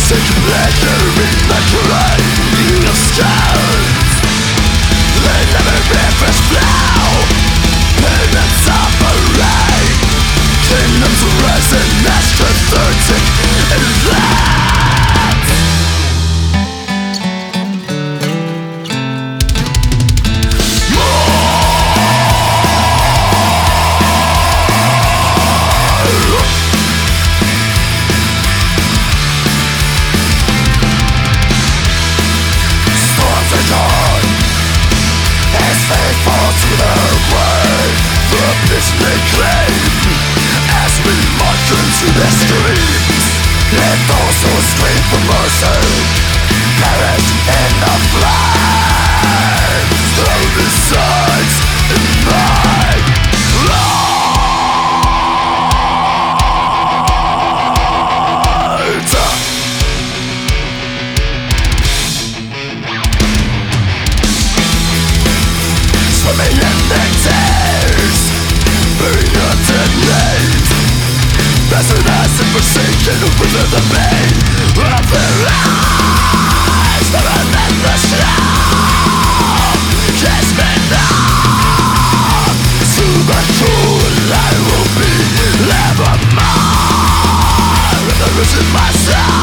Sick pleasure in the grinding of stones. They never rivers flow in its suffering. Kingdoms rising as cathartic in that. Storms are gone as they fall to their grave. The peace they claim as we march into the streets. Let those who scream for mercy perish in the flames. Throw the sides in night. Swimming in the tears, burying your dead names. Resonance and forsaken within the pain of their eyes. The relentless snow kiss me now. To the fool I will be nevermore. There is in my soul.